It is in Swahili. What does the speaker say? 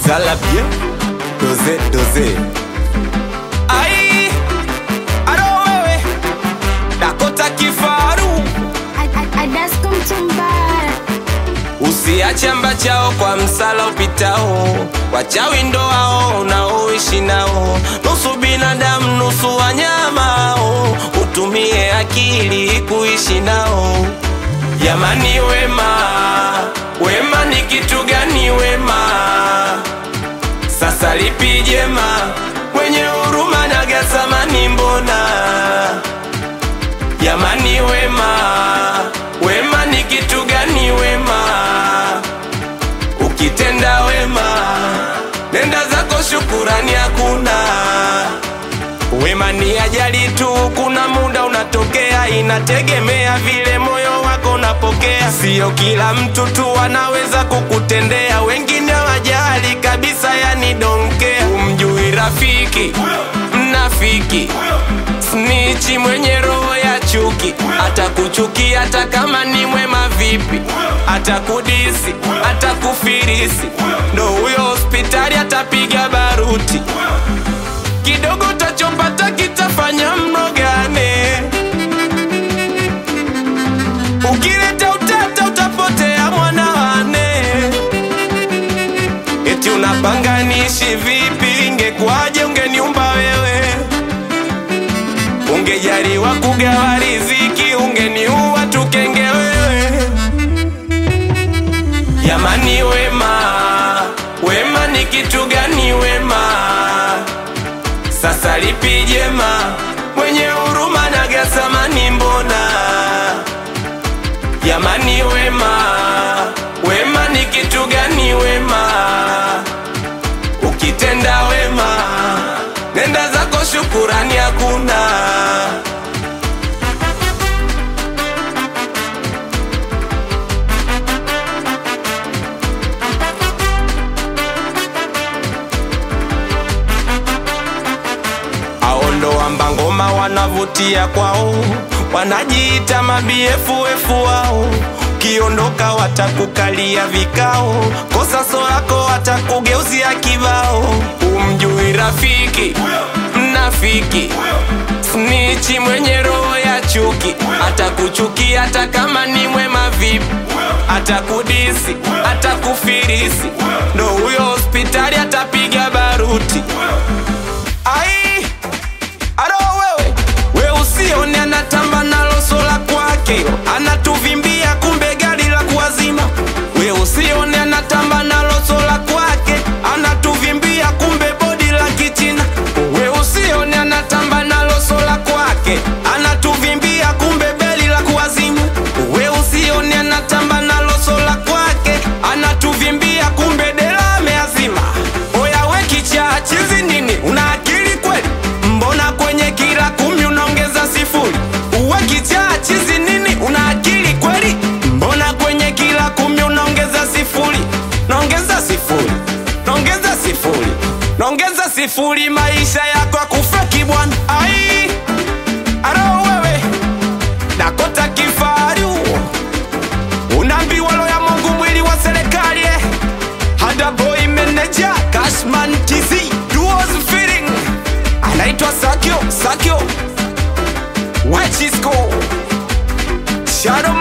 Sala bien, doze. Ai, aro wewe, Dakota Kifaru. Adasko Mtumba. Usiache mba chao kwa msala upitao, wachawi ndo hao unaoishi nao, nusu binadamu nusu wanyama, utumie akili kuishi nao. Jamani wema ni kitu gani wema? Sasa lipi jema? Mwenye huruma na gasamani mbona? Jamani wema ni kitu gani wema? Ukitenda wema nenda zako, shukurani hakuna. Wema ni ajali tu, kuna muda unatokea, inategemea vile moyo wako unapokea. Sio kila mtu tu anaweza kukutendea, wengine wajali kabisa, yani donkea. Umjui rafiki, mnafiki, snitchi mwenye roho ya chuki, atakuchukia hata kama ni mwema vipi, atakudisi, atakufirisi, ndo huyo hospitali atapiga baruti. Kidogo utachopata kitafanya mnogane, ukileta utata utapotea mwanawane. Eti unapanga niishi vipi? Ingekuwaje ungeniumba wewe? Ungejaliwa kugawa riziki, ungeniua tukenge wewe. Jamani wema ni kitu gani wema? Sasa lipi jema? Mwenye huruma na gasamani mbona? Jamani wema ni kitu gani wema? Ukitenda wema nenda zako, shukurani hakuna. Amba ngoma wanavutia kwao, wanajiita mabff wao. Kiondoka watakukalia vikao, kosa lako watakugeuzia kibao. Umjui rafiki, mnafiki, snitchi mwenye roho ya chuki, atakuchukia hata kama ni mwema vipi, atakudisi, atakufirisi, ndo huyo hospitali atapiga baruti. Ai, aro wewe usione anatamba nalo sola kwake, anatuvimbia kumbe gari la kuwazima. We usione anatamba nalo sola kwake, anatuvimbia kumbe bodi la kichina. We usione anatamba nalo sola kwake, anatuvimbia kumbe beli la kuwazima. We usione anatamba nalo sola kwake, anatuvimbia kumbe dela ameazima. Oya we kichaa chizi nini, una akili kweli? Mbona kwenye kila 10 unaongeza sifuri? Uwe kichaa chizi nini, una akili kweli? Mbona kwenye kila 10 unaongeza sifuri? Naongeza sifuri, naongeza sifuri, naongeza sifuri, maisha yako akufeki bwana. Ai, aro wewe, Dakota Kifaru, unaambiwa lo ya Mungu mwili wa serikali. Hada boy manager Cashman TZ duos feeling, anaitwa Sakio Wachisco Shadow